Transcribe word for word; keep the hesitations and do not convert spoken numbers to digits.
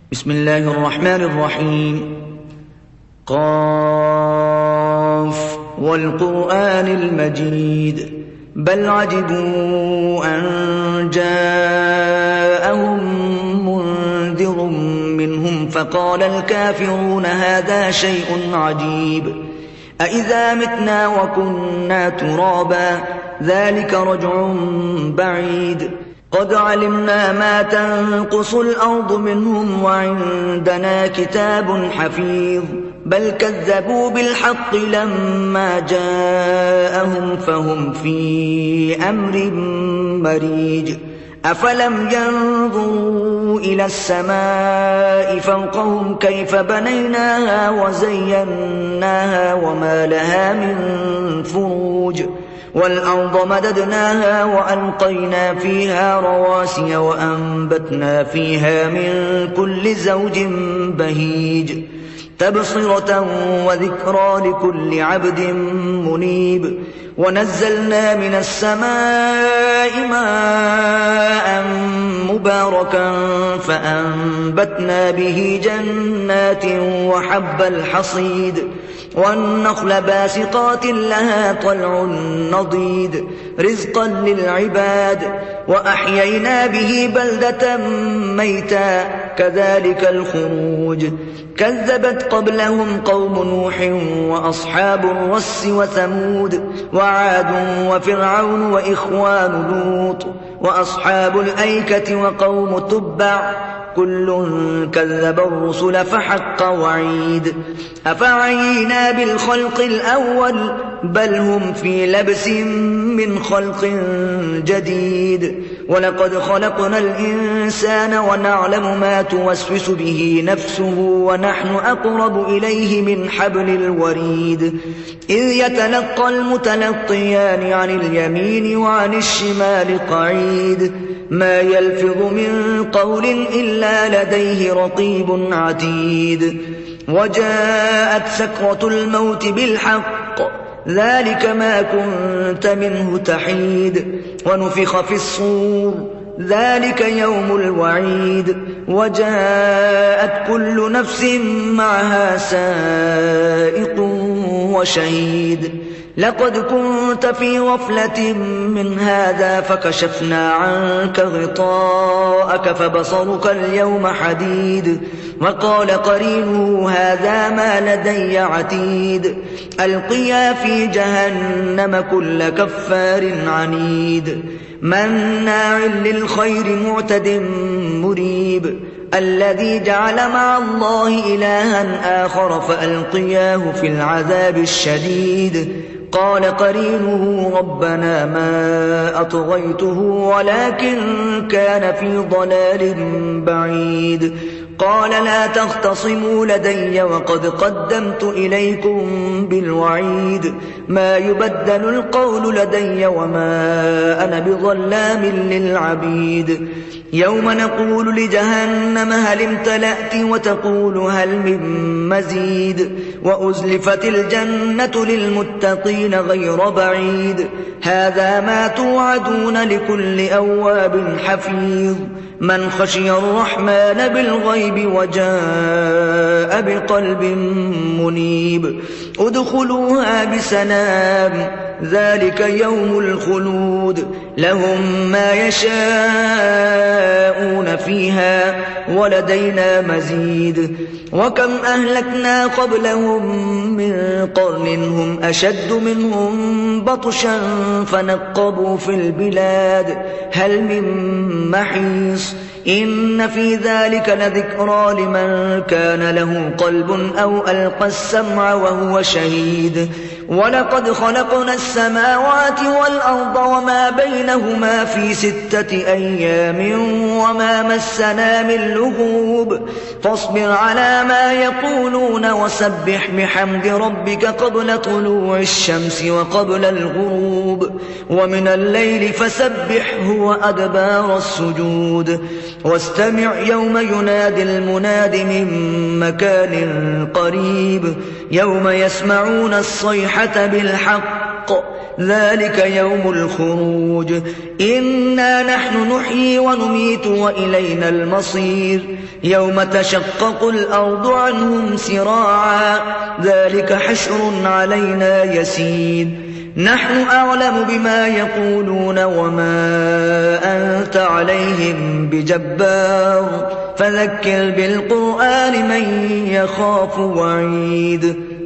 بسم الله الرحمن الرحيم. قاف والقرآن المجيد بل عجبوا أن جاءهم منذر منهم فقال الكافرون هذا شيء عجيب أإذا متنا وكنا ترابا ذلك رجع بعيد قد علمنا ما تنقص الأرض منهم وعندنا كتاب حفيظ بل كذبوا بالحق لما جاءهم فهم في أمر مريج أفلم ينظروا إلى السماء فوقهم كيف بنيناها وزيناها وما لها من فروج والأرض مددناها وألقينا فيها رواسي وأنبتنا فيها من كل زوج بهيج تبصرة وذكرى لكل عبد منيب ونزلنا من السماء ماء مباركا فأنبتنا به جنات وحب الحصيد والنخل باسقات لها طلع نضيد رزقا للعباد وأحيينا به بلدة ميتا كذلك الخروج كذبت قبلهم قوم نوح وأصحاب الرس وثمود وعاد وفرعون وإخوان لوط وأصحاب الأيكة وقوم تبع كل كذب الرسل فحق وعيد أفعينا بالخلق الأول بل هم في لبس من خلق جديد ولقد خلقنا الإنسان ونعلم ما توسوس به نفسه ونحن أقرب إليه من حبل الوريد إذ يتلقى المتلقيان عن اليمين وعن الشمال قعيد ما يلفظ من قول إلا لديه رقيب عتيد وجاءت سكرة الموت بالحق ذلك ما كنت منه تحيد ونفخ في الصور ذلك يوم الوعيد وجاءت كل نفس معها سائق وشهيد لقد كنت في غفلة من هذا فكشفنا عنك غطاءك فبصرك اليوم حديد وقال قرينه هذا ما لدي عتيد ألقيا في جهنم كل كفار عنيد مناع للخير معتد مريب الذي جعل مع الله إلها آخر فألقياه في العذاب الشديد قال قرينه ربنا ما أطغيته ولكن كان في ضلال بعيد قال لا تختصموا لدي وقد قدمت إليكم بالوعيد ما يبدل القول لدي وما أنا بظلام للعبيد يوم نقول لجهنم هل امتلأت وتقول هل من مزيد وأزلفت الجنة للمتقين غير بعيد هذا ما توعدون لكل أواب حفيظ من خشي الرحمن بالغيب وجاء بقلب منيب ادخلوها بسلام ذلك يوم الخلود لهم ما يشاءون فيها ولدينا مزيد وكم أهلكنا قبلهم من قرن هم أشد منهم بطشا فنقبوا في البلاد هل من محيص إن في ذلك لذكرى لمن كان له قلب أو ألقى السمع وهو شهيد ولقد خلقنا السماوات والأرض وما بينهما في ستة أيام وما مسنا من لغوب فاصبر على ما يقولون وسبح بحمد ربك قبل طلوع الشمس وقبل الغروب ومن الليل فسبحه وأدبار السجود واستمع يوم ينادي المناد من مكان قريب يوم يسمعون الصيحة بالحق ذلك يوم الخروج إنا نحن نحيي ونميت وإلينا المصير يوم تشقق الأرض عنهم سراعا ذلك حشر علينا يسير نحن أعلم بما يقولون وما أنت عليهم بجبار فذكر بالقرآن من يخاف وعيد